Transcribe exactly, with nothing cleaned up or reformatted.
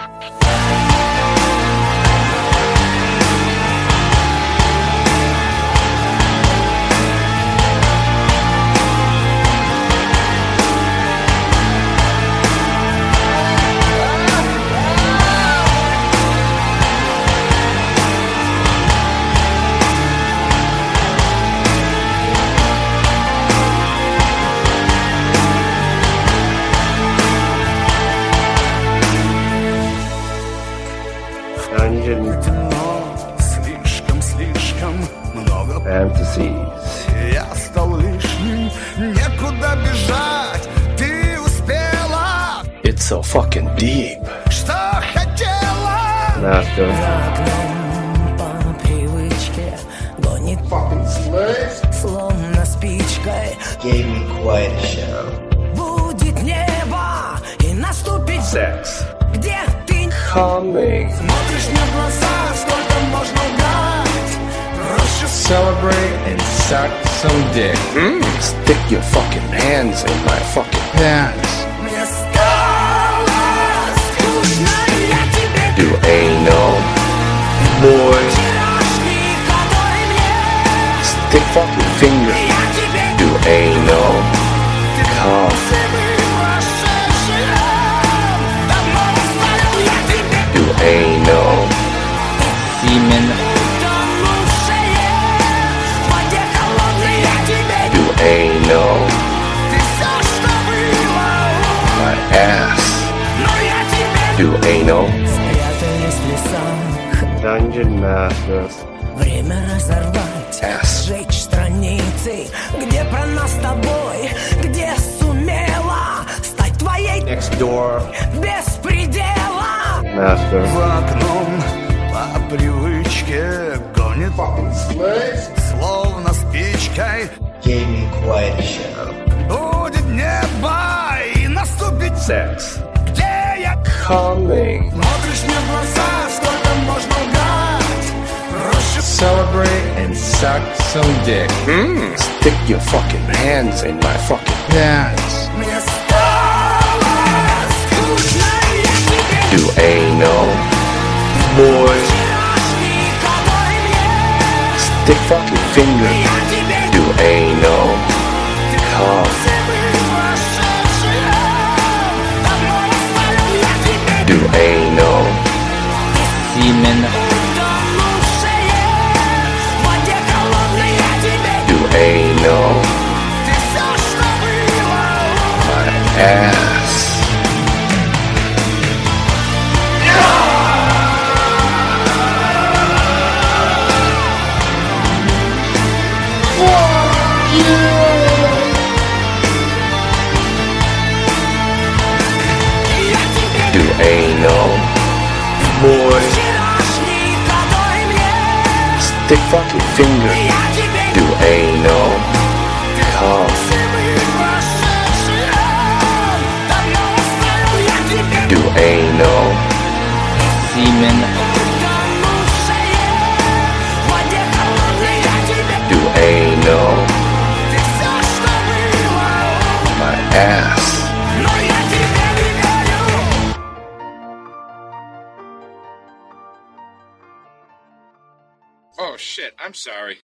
Слишком-слишком много fantasies. Я стал лишним, некуда бежать. Ты успела, It's so fucking deep. что хотела. Master. По привычке гонит Fucking sluts. словно спичкой. Gave me quite a show. Будет небо и наступит Sex. где ты Coming. смотришь мне в глаза, сколько можно лгать. Проще Celebrate and suck some dick. Mm. Stick your fucking hands in my fucking Pants. мне стало скучно, я тебе do anal. Boy. вчерашний, который мне Stick fucking finger. я тебе Do anal. Come. Do anal. Semen. Do anal. My ass. Do anal. Спрятались в лесах, Dungeon Masters. время разорвать, Ass. сжечь страницы, где про нас с тобой, где сумела стать твоей Next door. без предела. Master. За окном по привычке гонит словно спичкой. Gave me quite a show. Будет небо и наступит, Sex. где я. Coming. Смотришь мне в глаза, сколько можно лгать. Проще Celebrate and suck some dick. Mm. Stick your fucking hands in my fucking Pants. Мне стало скучно, я тебе do anal. Boy. вчерашний, который мне Stick fucking finger. я тебе Do anal. Come. Do anal. Semen. Do anal. My ass. Do anal. Boy. Stick fucking finger. Do anal. Come. Do anal. Semen. Do anal. My ass. Oh shit, I'm sorry.